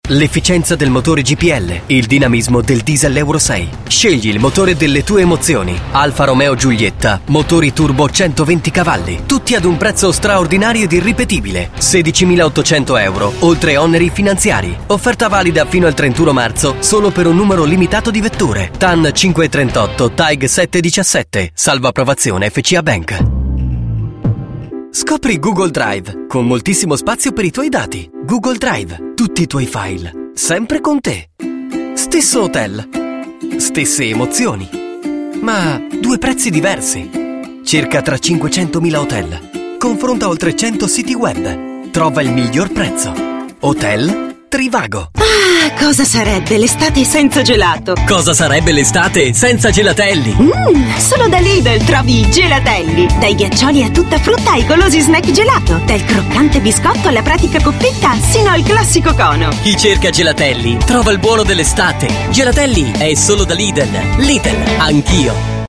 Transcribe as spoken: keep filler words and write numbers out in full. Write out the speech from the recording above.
L'efficienza del motore G P L, il dinamismo del diesel Euro sei. Scegli il motore delle tue emozioni. Alfa Romeo Giulietta, motori turbo centoventi cavalli, tutti ad un prezzo straordinario ed irripetibile. sedicimilaottocento euro, oltre oneri finanziari. Offerta valida fino al trentuno marzo, solo per un numero limitato di vetture. T A N cinquecentotrentotto, T A G settecentodiciassette, salvo approvazione F C A Bank. Scopri Google Drive, con moltissimo spazio per i tuoi dati. Google Drive, tutti i tuoi file, sempre con te. Stesso hotel, stesse emozioni, ma due prezzi diversi. Cerca tra cinquecentomila hotel. Confronta oltre cento siti web. Trova il miglior prezzo. Hotel Trivago. Ah, cosa sarebbe l'estate senza gelato? Cosa sarebbe l'estate senza gelatelli? Mmm, solo da Lidl trovi i gelatelli. Dai ghiaccioli a tutta frutta ai golosi snack gelato. Dal croccante biscotto alla pratica coppetta sino al classico cono. Chi cerca gelatelli trova il buono dell'estate. Gelatelli è solo da Lidl. Lidl, anch'io.